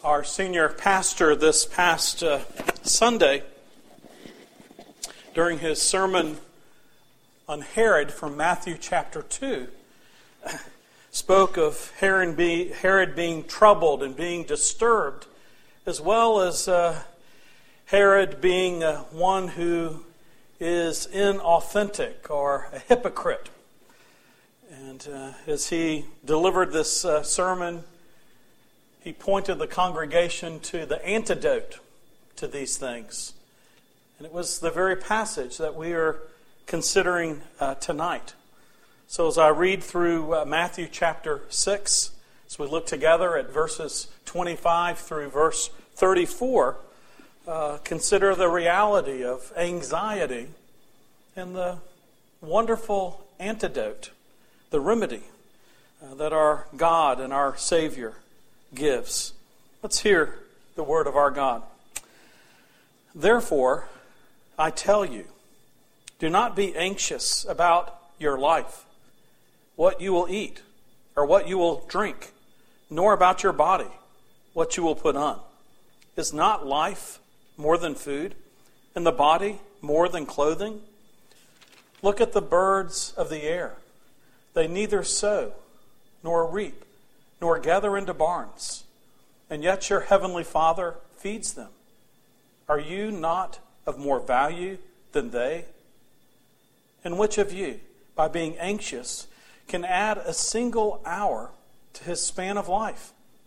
Our senior pastor this past Sunday, during his sermon on Herod from Matthew chapter 2, spoke of Herod being troubled and being disturbed, as well as Herod being one who is inauthentic or a hypocrite. And as he delivered this sermon, he pointed the congregation to the antidote to these things. And it was the very passage that we are considering tonight. So as I read through Matthew chapter 6, as we look together at verses 25 through verse 34, consider the reality of anxiety and the wonderful antidote, the remedy that our God and our Savior gives. Let's hear the word of our God. Therefore, I tell you, do not be anxious about your life, what you will eat or what you will drink, nor about your body, what you will put on. Is not life more than food, and the body more than clothing? Look at the birds of the air. They neither sow nor reap, nor gather into barns, and yet your heavenly Father feeds them. Are you not of more value than they? And which of you, by being anxious, can add a single hour to his span of life?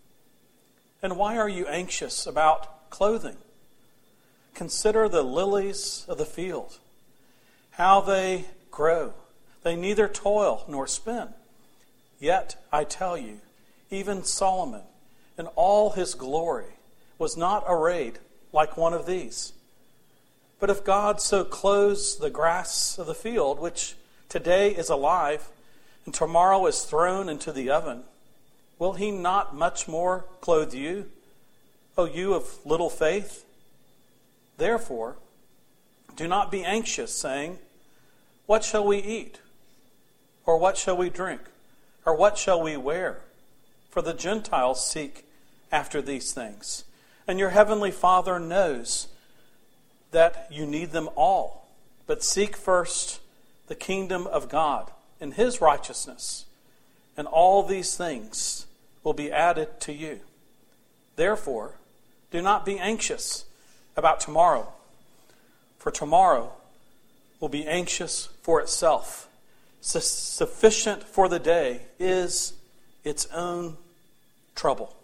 And why are you anxious about clothing? Consider the lilies of the field, how they grow. They neither toil nor spin. Yet I tell you, even Solomon, in all his glory, was not arrayed like one of these. But if God so clothes the grass of the field, which today is alive, and tomorrow is thrown into the oven, will he not much more clothe you, O you of little faith? Therefore, do not be anxious, saying, what shall we eat? Or what shall we drink? Or what shall we wear? For the Gentiles seek after these things. And your heavenly Father knows that you need them all. But seek first the kingdom of God and his righteousness, and all these things will be added to you. Therefore, do not be anxious about tomorrow, for tomorrow will be anxious for itself. Sufficient for the day is its own trouble.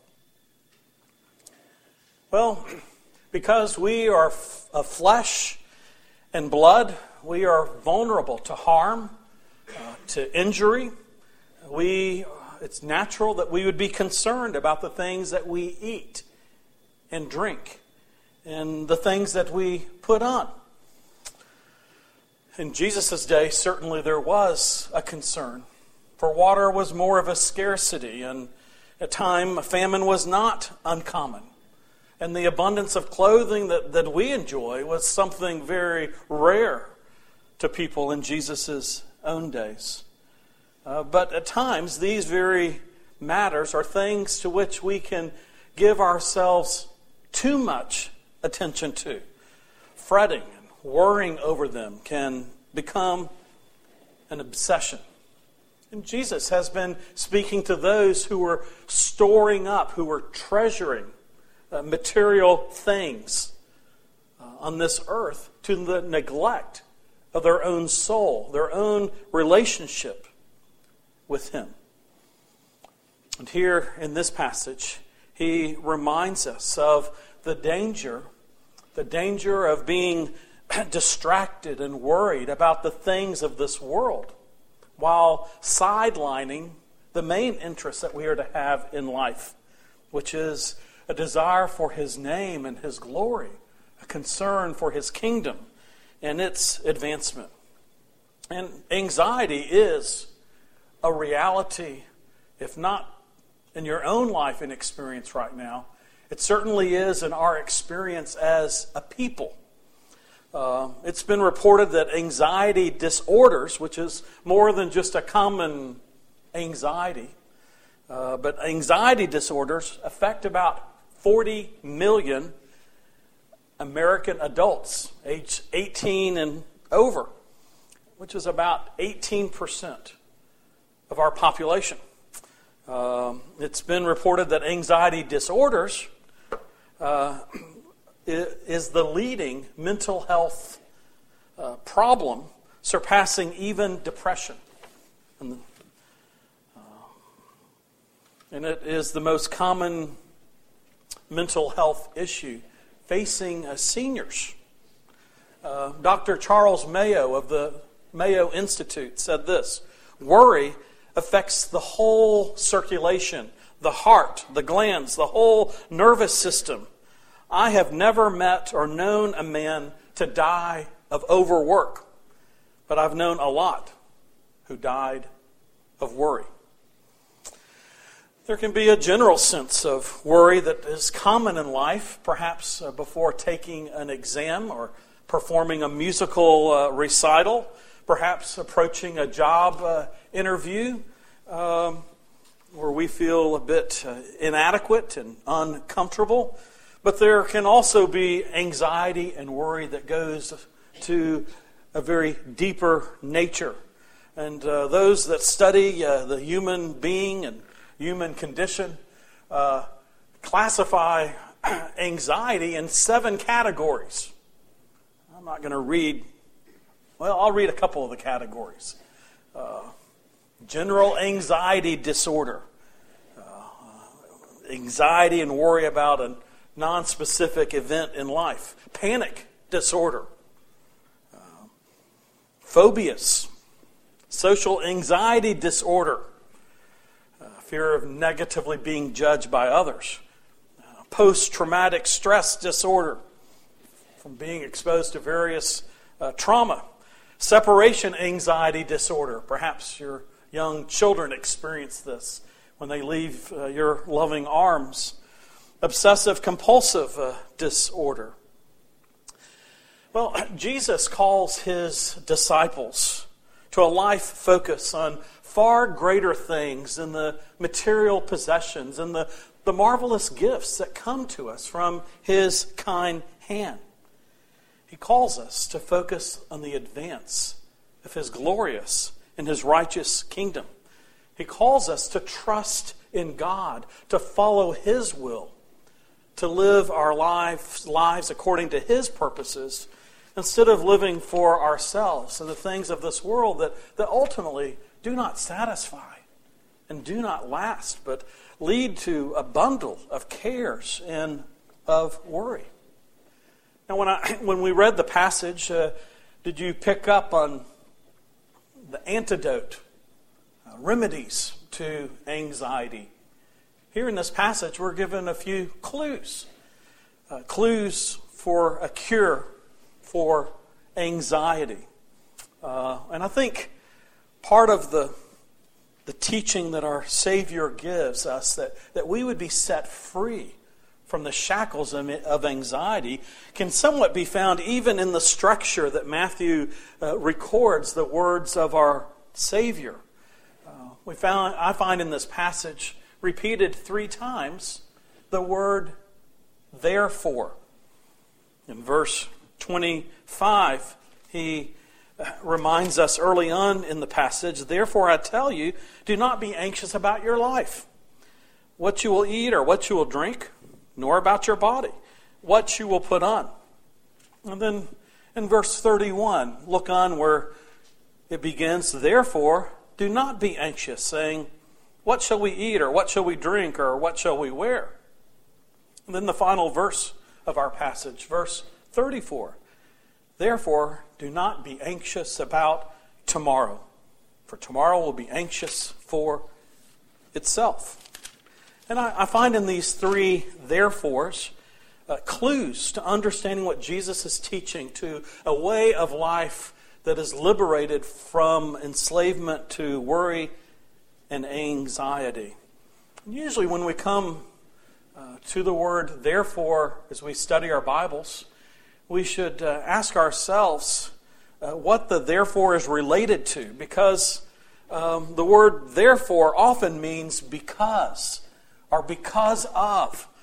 Well, because we are of flesh and blood, we are vulnerable to harm, to injury. It's natural that we would be concerned about the things that we eat and drink and the things that we put on. In Jesus' day, certainly there was a concern, for water was more of a scarcity, and at time a famine was not uncommon. And the abundance of clothing that we enjoy was something very rare to people in Jesus' own days. But at times, these very matters are things to which we can give ourselves too much attention to. Fretting and worrying over them can become an obsession. And Jesus has been speaking to those who were storing up, who were treasuring material things on this earth to the neglect of their own soul, their own relationship with him. And here in this passage, he reminds us of the danger of being distracted and worried about the things of this world, while sidelining the main interest that we are to have in life, which is a desire for his name and his glory, a concern for his kingdom and its advancement. And anxiety is a reality, if not in your own life and experience right now, it certainly is in our experience as a people. It's been reported that anxiety disorders, which is more than just a common anxiety, but anxiety disorders affect about 40 million American adults aged 18 and over, which is about 18% of our population. It's been reported that anxiety disorders is the leading mental health problem, surpassing even depression. And it is the most common mental health issue facing seniors. Dr. Charles Mayo of the Mayo Institute said this: worry affects the whole circulation, the heart, the glands, the whole nervous system. I have never met or known a man to die of overwork, but I've known a lot who died of worry. There can be a general sense of worry that is common in life, perhaps before taking an exam or performing a musical recital, perhaps approaching a job interview where we feel a bit inadequate and uncomfortable. But there can also be anxiety and worry that goes to a very deeper nature. And those that study the human being and human condition classify anxiety in 7 categories. I'm not going to read, I'll read a couple of the categories. General anxiety disorder, anxiety and worry about a non-specific event in life. Panic disorder, phobias, social anxiety disorder, fear of negatively being judged by others, post-traumatic stress disorder from being exposed to various trauma, separation anxiety disorder. Perhaps your young children experience this when they leave your loving arms. Obsessive compulsive disorder. Well, Jesus calls his disciples to a life focus on far greater things than the material possessions and the marvelous gifts that come to us from his kind hand. He calls us to focus on the advance of his glorious and his righteous kingdom. He calls us to trust in God, to follow his will, to live our lives according to his purposes, instead of living for ourselves and the things of this world that ultimately do not satisfy and do not last, but lead to a bundle of cares and of worry. Now, when we read the passage, did you pick up on the antidote, remedies to anxiety? Here in this passage, we're given a few clues. Clues for a cure for anxiety. And I think part of the teaching that our Savior gives us, that we would be set free from the shackles of anxiety, can somewhat be found even in the structure that Matthew records the words of our Savior. I find in this passage repeated 3 times the word therefore. In verse 25, he reminds us early on in the passage, therefore I tell you, do not be anxious about your life, what you will eat or what you will drink, nor about your body, what you will put on. And then in verse 31, look on where it begins, therefore do not be anxious, saying, what shall we eat, or what shall we drink, or what shall we wear? And then the final verse of our passage, verse 34. Therefore, do not be anxious about tomorrow, for tomorrow will be anxious for itself. And I find in these 3 therefores clues to understanding what Jesus is teaching, to a way of life that is liberated from enslavement to worry and anxiety. And usually when we come to the word therefore as we study our Bibles, we should ask ourselves what the therefore is related to, because the word therefore often means because, or because of,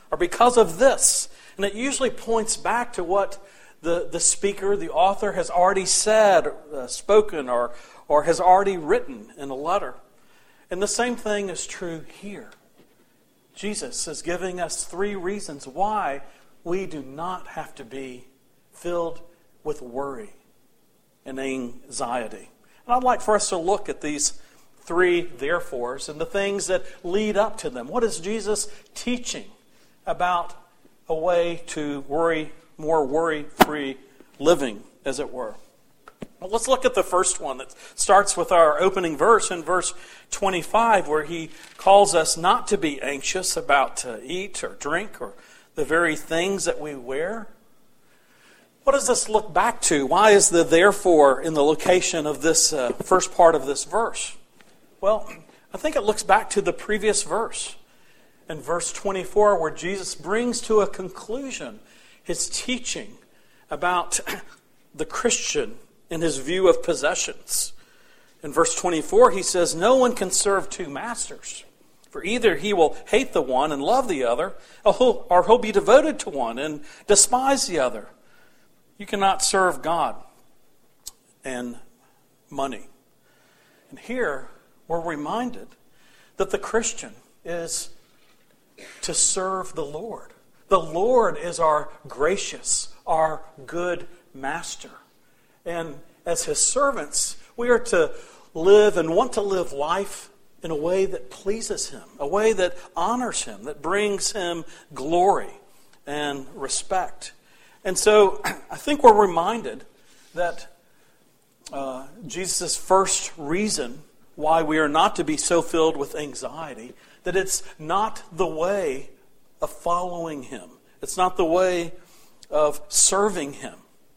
or because of this. And it usually points back to what the speaker, the author, has already said, spoken, or has already written in a letter. And the same thing is true here. Jesus is giving us 3 reasons why we do not have to be filled with worry and anxiety. And I'd like for us to look at these 3 therefores and the things that lead up to them. What is Jesus teaching about a way to more worry-free living, as it were? Well, let's look at the first one that starts with our opening verse in verse 25, where he calls us not to be anxious about to eat or drink or the very things that we wear. What does this look back to? Why is the therefore in the location of this first part of this verse? Well, I think it looks back to the previous verse, in verse 24, where Jesus brings to a conclusion his teaching about the Christian in his view of possessions. In verse 24, he says, "No one can serve 2 masters, for either he will hate the one and love the other, or he'll be devoted to one and despise the other. You cannot serve God and money." And here we're reminded that the Christian is to serve the Lord. The Lord is our gracious, our good master. And as his servants, we are to live and want to live life in a way that pleases him, a way that honors him, that brings him glory and respect. And so I think we're reminded that Jesus' first reason why we are not to be so filled with anxiety, that it's not the way of following him. It's not the way of serving him.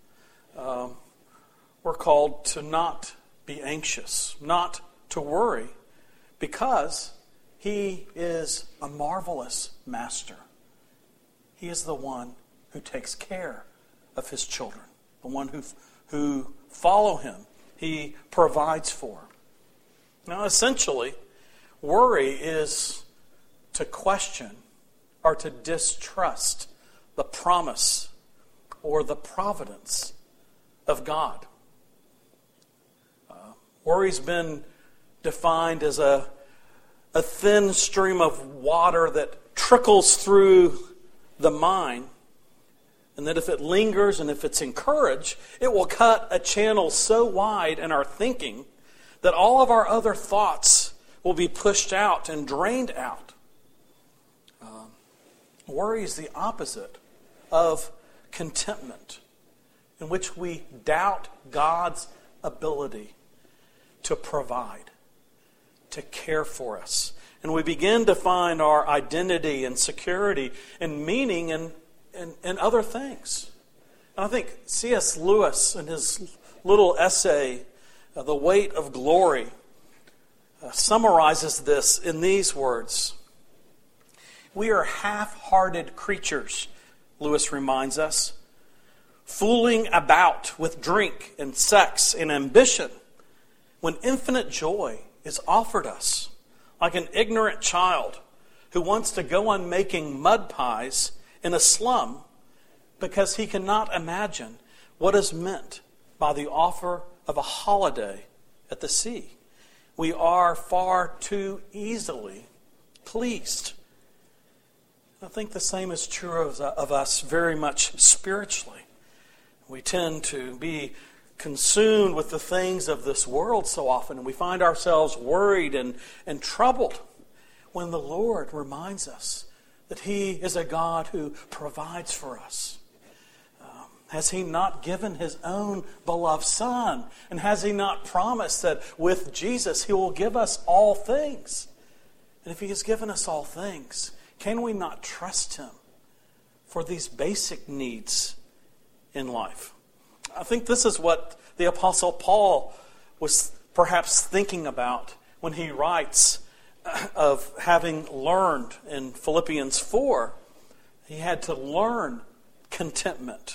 We're called to not be anxious, not to worry, because he is a marvelous master. He is the one who takes care of his children, the one who follow him, he provides for. Now, essentially, worry is to question or to distrust the promise or the providence of God. Worry's been defined as a thin stream of water that trickles through the mind, and that if it lingers and if it's encouraged, it will cut a channel so wide in our thinking that all of our other thoughts will be pushed out and drained out. Worry is the opposite of contentment, in which we doubt God's ability to provide, to care for us. And we begin to find our identity and security and meaning in other things. And I think C.S. Lewis, in his little essay, The Weight of Glory, summarizes this in these words. "We are half-hearted creatures," Lewis reminds us, "fooling about with drink and sex and ambition, when infinite joy is offered us, like an ignorant child who wants to go on making mud pies in a slum because he cannot imagine what is meant by the offer of a holiday at the sea. We are far too easily pleased." I think the same is true of us very much spiritually. We tend to be consumed with the things of this world so often, and we find ourselves worried and troubled when the Lord reminds us that he is a God who provides for us. Has he not given his own beloved Son? And has he not promised that with Jesus he will give us all things? And if he has given us all things, can we not trust him for these basic needs in life? I think this is what the Apostle Paul was perhaps thinking about when he writes of having learned in Philippians 4. He had to learn contentment.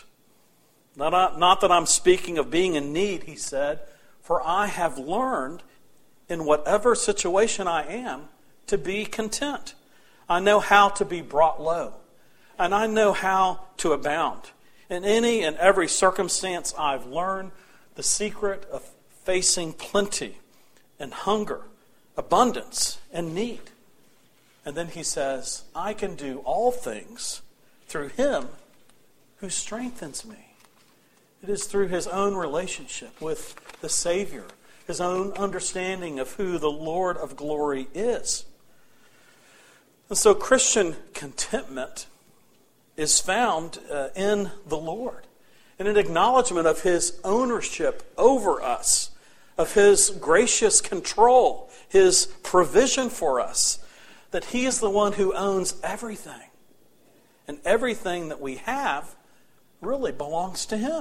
Not that I'm speaking of being in need, he said, for I have learned in whatever situation I am to be content. I know how to be brought low, and I know how to abound. In any and every circumstance, I've learned the secret of facing plenty and hunger, abundance and need. And then he says, I can do all things through him who strengthens me. It is through his own relationship with the Savior, his own understanding of who the Lord of glory is. And so Christian contentment is found in the Lord, in an acknowledgement of his ownership over us, of his gracious control, his provision for us, that he is the one who owns everything. And everything that we have really belongs to him.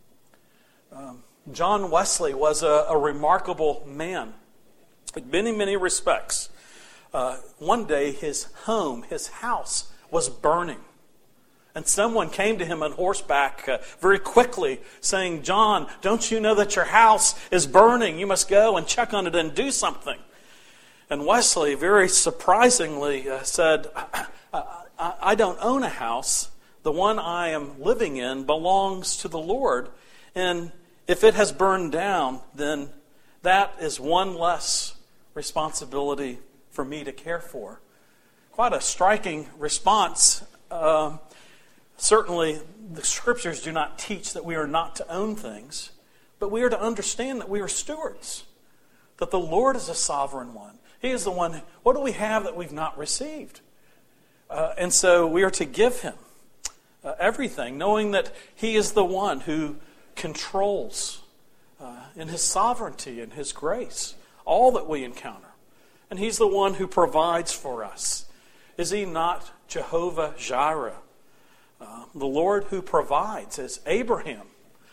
John Wesley was a remarkable man in many, many respects. One day his home, his house, was burning. And someone came to him on horseback very quickly saying, John, don't you know that your house is burning? You must go and check on it and do something. And Wesley very surprisingly said, I don't own a house. The one I am living in belongs to the Lord. And if it has burned down, then that is one less responsibility for me to care for. Quite a striking response. Certainly, the Scriptures do not teach that we are not to own things, but we are to understand that we are stewards, that the Lord is a sovereign one. He is the one. What do we have that we've not received? And so we are to give him everything, knowing that he is the one who controls in his sovereignty and his grace all that we encounter. And he's the one who provides for us. Is he not Jehovah Jireh? The Lord who provides, as Abraham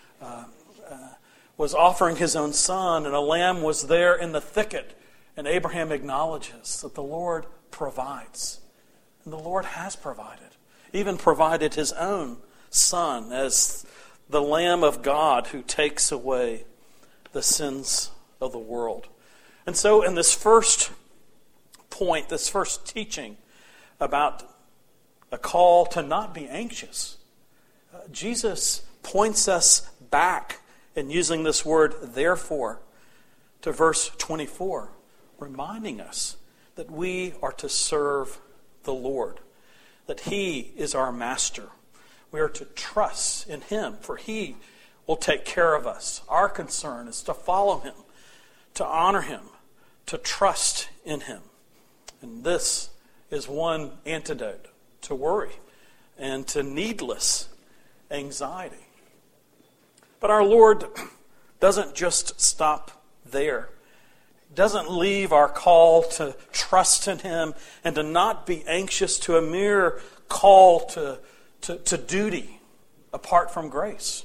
was offering his own son, and a lamb was there in the thicket, and Abraham acknowledges that the Lord provides. And the Lord has provided, even provided his own son as the Lamb of God who takes away the sins of the world. And so in this first point, this first teaching about a call to not be anxious, Jesus points us back in using this word therefore to verse 24, reminding us that we are to serve the Lord, that he is our master. We are to trust in him, for he will take care of us. Our concern is to follow him, to honor him, to trust in him. And this is one antidote to worry and to needless anxiety. But our Lord doesn't just stop there. He doesn't leave our call to trust in him and to not be anxious to a mere call to duty apart from grace.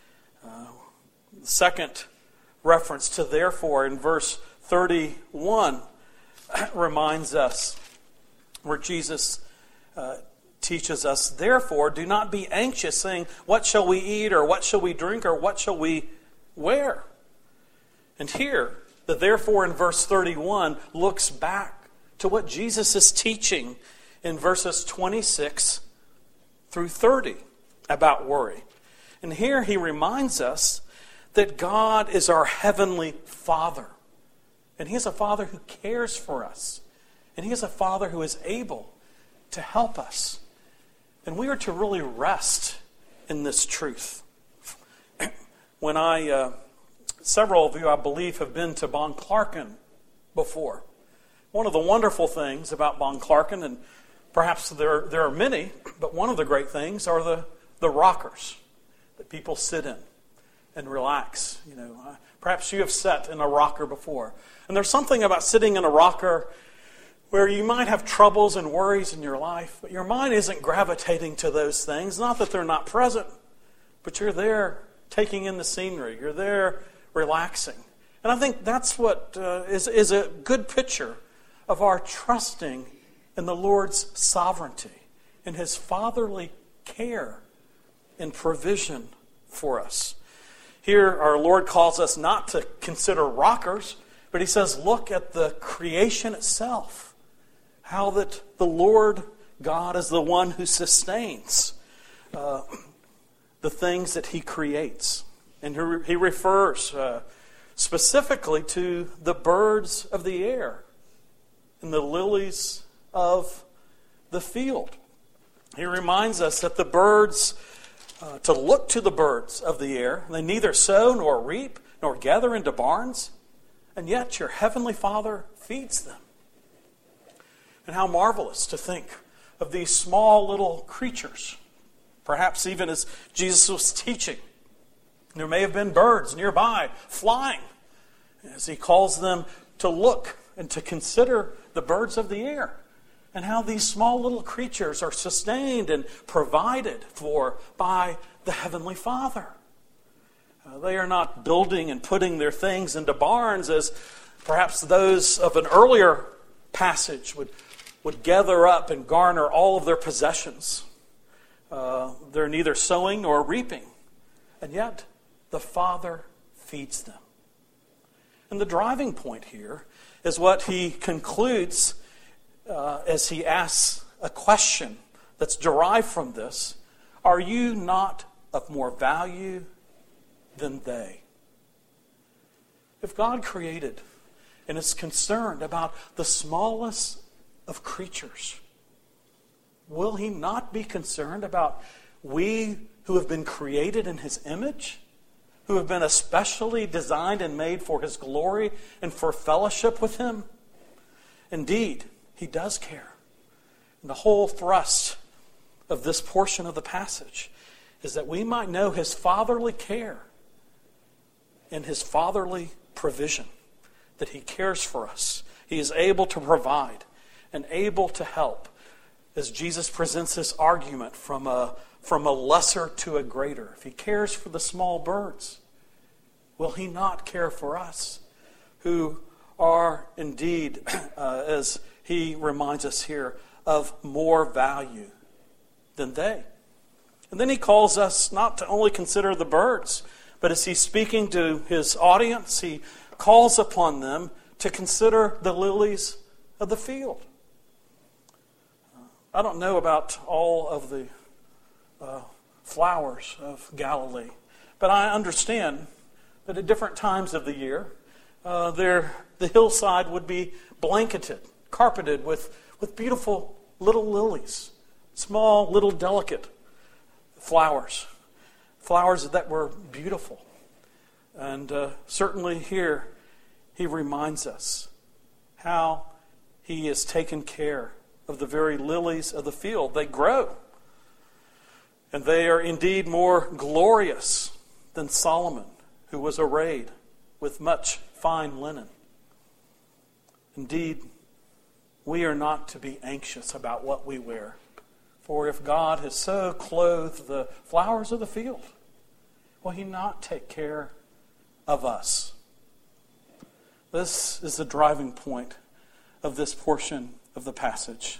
The second reference to therefore in verse 31 reminds us where Jesus teaches us, therefore, do not be anxious, saying, what shall we eat, or what shall we drink, or what shall we wear? And here, the therefore in verse 31 looks back to what Jesus is teaching in verses 26 through 30 about worry. And here he reminds us that God is our heavenly Father. And he is a Father who cares for us. And he is a Father who is able to help us. And we are to really rest in this truth. When several of you, I believe, have been to Bon Clarken before. One of the wonderful things about Bon Clarken, and perhaps there are many, but one of the great things are the rockers that people sit in and relax. Perhaps you have sat in a rocker before. And there's something about sitting in a rocker where you might have troubles and worries in your life, but your mind isn't gravitating to those things. Not that they're not present, but you're there taking in the scenery. You're there relaxing. And I think that's what is a good picture of our trusting in the Lord's sovereignty, in his fatherly care and provision for us. Here our Lord calls us not to consider rockers, but he says, look at the creation itself. How that the Lord God is the one who sustains the things that He creates. And He refers specifically to the birds of the air and the lilies of the field. He reminds us that the birds, to look to the birds of the air, they neither sow nor reap nor gather into barns, and yet your heavenly Father feeds them. And how marvelous to think of these small little creatures. Perhaps even as Jesus was teaching, there may have been birds nearby flying, as He calls them to look and to consider the birds of the air, and how these small little creatures are sustained and provided for by the Heavenly Father. They are not building and putting their things into barns as perhaps those of an earlier passage would gather up and garner all of their possessions. They're neither sowing nor reaping, and yet the Father feeds them. And the driving point here is what He concludes as He asks a question that's derived from this. Are you not of more value than they? If God created and is concerned about the smallest of creatures, will He not be concerned about we who have been created in His image, who have been especially designed and made for His glory and for fellowship with Him? Indeed, He does care. And the whole thrust of this portion of the passage is that we might know His fatherly care and His fatherly provision, that He cares for us. He is able to provide and able to help, as Jesus presents this argument from a lesser to a greater. If He cares for the small birds, will He not care for us, who are indeed, as He reminds us here, of more value than they? And then He calls us not to only consider the birds, but as He's speaking to His audience, He calls upon them to consider the lilies of the field. I don't know about all of the flowers of Galilee, but I understand that at different times of the year, the hillside would be blanketed, carpeted with beautiful little lilies, small, little, delicate flowers that were beautiful. And certainly here, He reminds us how He has taken care of the very lilies of the field. They grow. And they are indeed more glorious than Solomon, who was arrayed with much fine linen. Indeed, we are not to be anxious about what we wear. For if God has so clothed the flowers of the field, will He not take care of us? This is the driving point of this portion of the passage.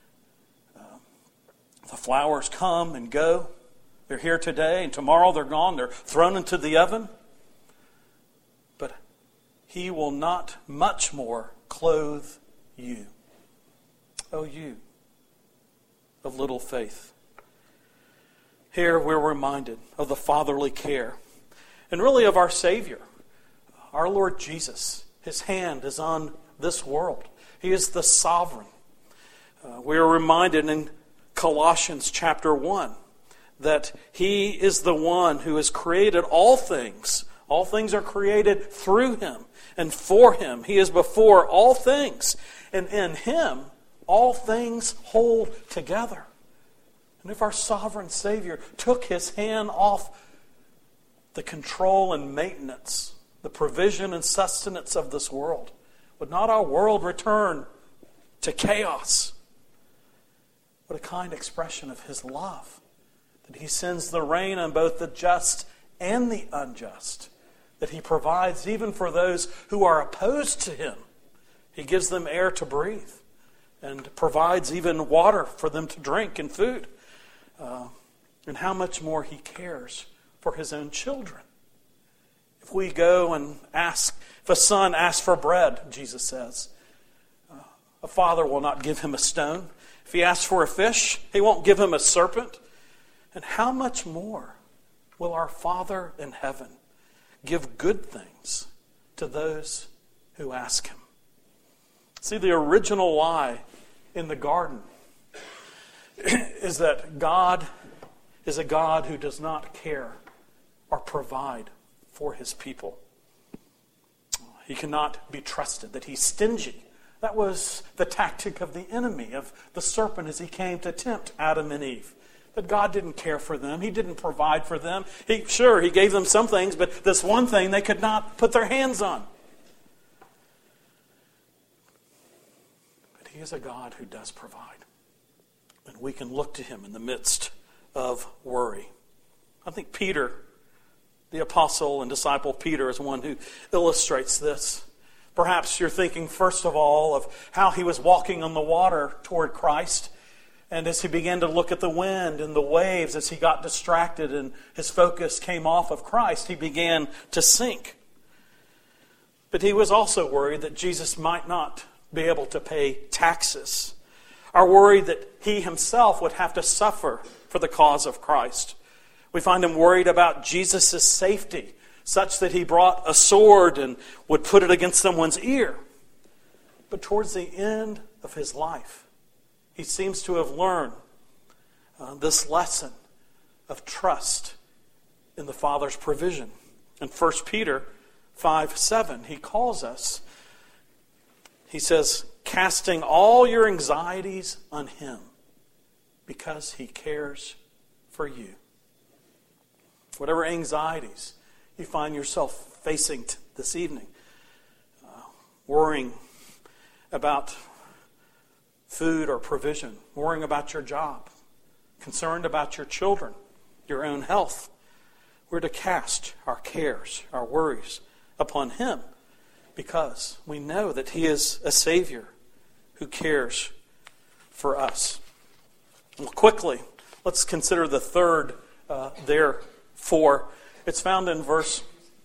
The flowers come and go. They're here today, and tomorrow they're gone. They're thrown into the oven. But He will not much more clothe you. Oh, you of little faith. Here we're reminded of the fatherly care, and really of our Savior, our Lord Jesus. His hand is on this world. He is the sovereign. We are reminded in Colossians chapter 1 that He is the one who has created all things. All things are created through Him and for Him. He is before all things. And in Him, all things hold together. And if our sovereign Savior took His hand off the control and maintenance, the provision and sustenance of this world, would not our world return to chaos? What a kind expression of His love, that He sends the rain on both the just and the unjust, that He provides even for those who are opposed to Him. He gives them air to breathe and provides even water for them to drink and food. And how much more He cares for His own children. If we go and ask, if a son asks for bread, Jesus says, a father will not give him a stone. If he asks for a fish, he won't give him a serpent. And how much more will our Father in heaven give good things to those who ask him? See, the original lie in the garden is that God is a God who does not care or provide for his people. He cannot be trusted, that he's stingy. That was the tactic of the enemy, of the serpent as he came to tempt Adam and Eve. That God didn't care for them. He didn't provide for them. He gave them some things, but this one thing they could not put their hands on. But he is a God who does provide. And we can look to him in the midst of worry. I think Peter, the apostle and disciple Peter, is one who illustrates this. Perhaps you're thinking, first of all, of how he was walking on the water toward Christ. And as he began to look at the wind and the waves, as he got distracted and his focus came off of Christ, he began to sink. But he was also worried that Jesus might not be able to pay taxes, or worried that he himself would have to suffer for the cause of Christ. We find him worried about Jesus' safety, such that he brought a sword and would put it against someone's ear. But towards the end of his life, he seems to have learned this lesson of trust in the Father's provision. In 1 Peter 5:7, he calls us, he says, casting all your anxieties on him because he cares for you. Whatever anxieties you find yourself facing this evening, worrying about food or provision, worrying about your job, concerned about your children, your own health, we're to cast our cares, our worries upon him because we know that he is a Savior who cares for us. Well, quickly, let's consider the third therefore. It's found in verse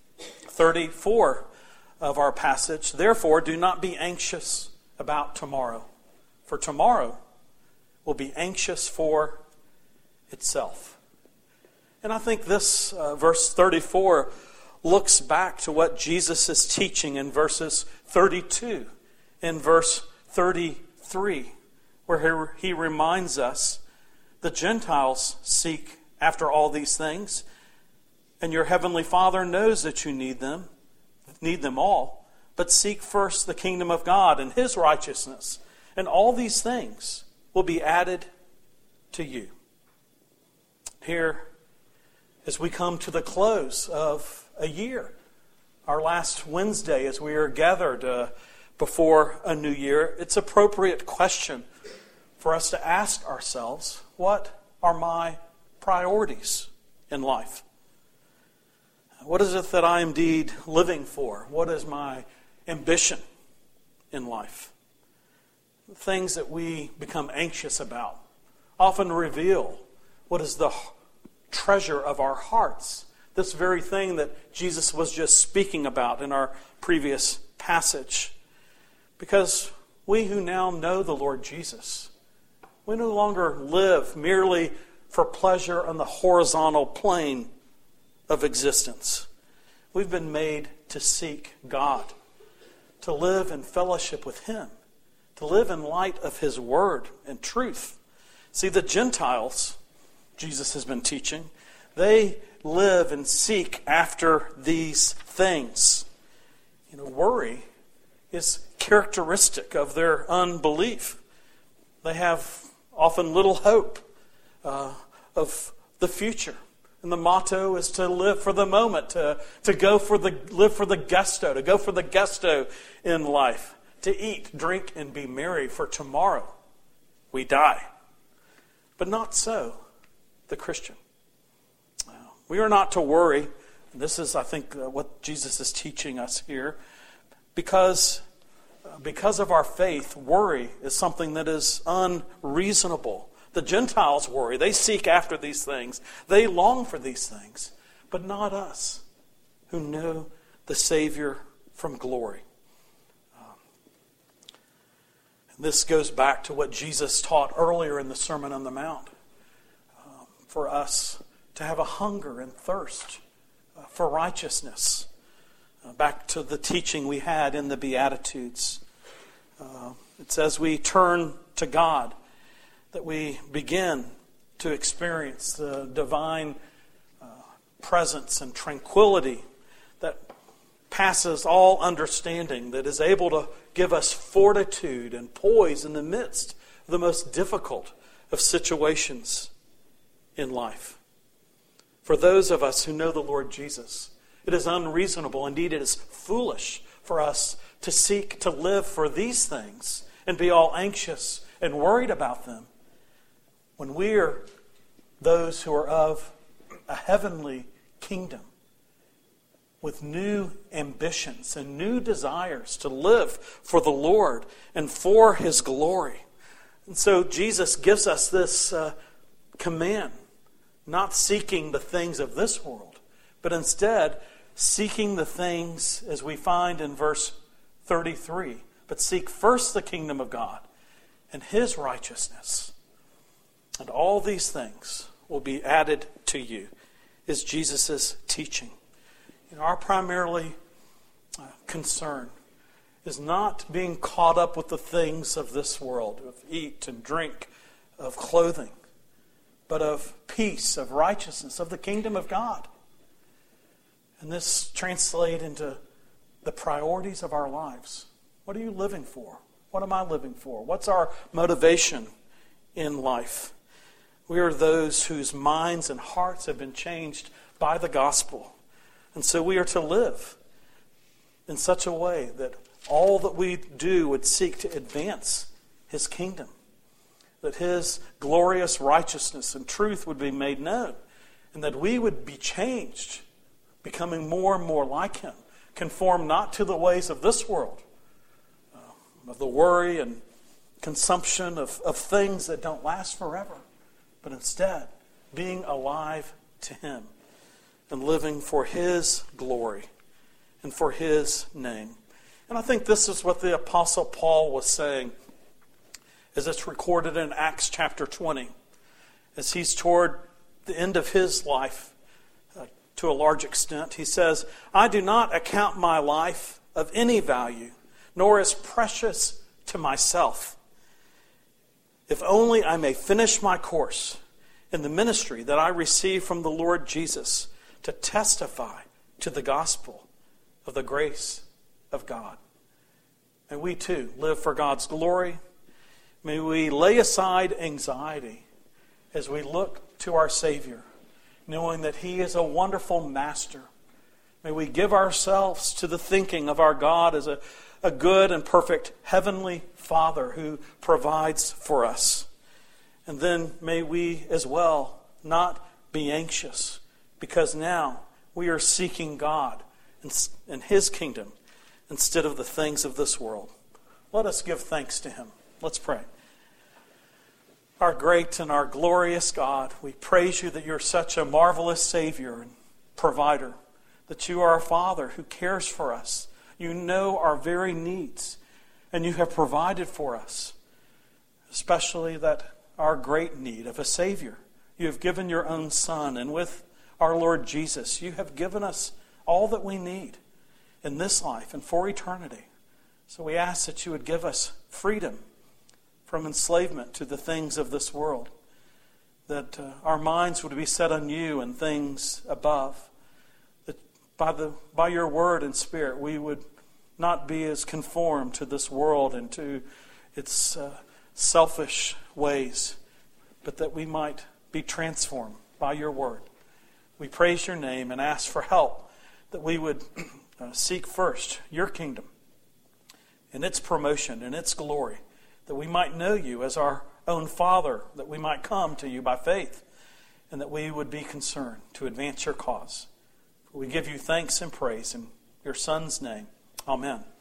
34 of our passage. Therefore, do not be anxious about tomorrow, for tomorrow will be anxious for itself. And I think this verse 34 looks back to what Jesus is teaching in verses 32 and verse 33, where he reminds us the Gentiles seek after all these things, and your heavenly Father knows that you need them all. But seek first the kingdom of God and his righteousness, and all these things will be added to you. Here, as we come to the close of a year, our last Wednesday as we are gathered before a new year, it's an appropriate question for us to ask ourselves, what are my priorities in life? What is it that I am indeed living for? What is my ambition in life? Things that we become anxious about often reveal what is the treasure of our hearts. This very thing that Jesus was just speaking about in our previous passage. Because we who now know the Lord Jesus, we no longer live merely for pleasure on the horizontal plane of existence. We've been made to seek God, to live in fellowship with him, to live in light of his word and truth. See, the Gentiles, Jesus has been teaching, they live and seek after these things. Worry is characteristic of their unbelief. They have often little hope of the future. And the motto is to live for the moment, to live for the gusto, to go for the gusto in life, to eat, drink, and be merry, for tomorrow we die. But not so the Christian. We are not to worry. This is, I think, what Jesus is teaching us here. Because of our faith, worry is something that is unreasonable. The Gentiles worry. They seek after these things. They long for these things. But not us, who know the Savior from glory. And This goes back to what Jesus taught earlier in the Sermon on the Mount. For us to have a hunger and thirst for righteousness. Back to the teaching we had in the Beatitudes. It's as we turn to God that we begin to experience the divine presence and tranquility that passes all understanding, that is able to give us fortitude and poise in the midst of the most difficult of situations in life. For those of us who know the Lord Jesus, it is unreasonable, indeed it is foolish for us to seek to live for these things and be all anxious and worried about them when we are those who are of a heavenly kingdom with new ambitions and new desires to live for the Lord and for His glory. And so Jesus gives us this command, not seeking the things of this world, but instead seeking the things, as we find in verse 33, but seek first the kingdom of God and His righteousness. And all these things will be added to you, is Jesus' teaching. Our primarily concern is not being caught up with the things of this world, of eat and drink, of clothing, but of peace, of righteousness, of the kingdom of God. And this translates into the priorities of our lives. What are you living for? What am I living for? What's our motivation in life? We are those whose minds and hearts have been changed by the gospel. And so we are to live in such a way that all that we do would seek to advance His kingdom. That His glorious righteousness and truth would be made known. And that we would be changed, becoming more and more like Him. Conform not to the ways of this world, of the worry and consumption of things that don't last forever. But instead, being alive to Him. And living for His glory and for His name. And I think this is what the Apostle Paul was saying as it's recorded in Acts chapter 20. As he's toward the end of his life to a large extent, he says, I do not account my life of any value, nor as precious to myself, if only I may finish my course in the ministry that I received from the Lord Jesus, to testify to the gospel of the grace of God. May we too live for God's glory. May we lay aside anxiety as we look to our Savior, knowing that He is a wonderful Master. May we give ourselves to the thinking of our God as a good and perfect Heavenly Father who provides for us. And then may we as well not be anxious, because now we are seeking God and His kingdom instead of the things of this world. Let us give thanks to Him. Let's pray. Our great and our glorious God, we praise You that You're such a marvelous Savior and provider, that You are a Father who cares for us. You know our very needs, and You have provided for us, especially that our great need of a Savior. You have given Your own Son, and with our Lord Jesus, You have given us all that we need in this life and for eternity. So we ask that You would give us freedom from enslavement to the things of this world, that our minds would be set on You and things above, that by Your word and Spirit we would not be as conformed to this world and to its selfish ways, but that we might be transformed by Your word. We praise Your name and ask for help, that we would seek first Your kingdom and its promotion and its glory, that we might know You as our own Father, that we might come to You by faith, and that we would be concerned to advance Your cause. We give You thanks and praise in Your Son's name. Amen.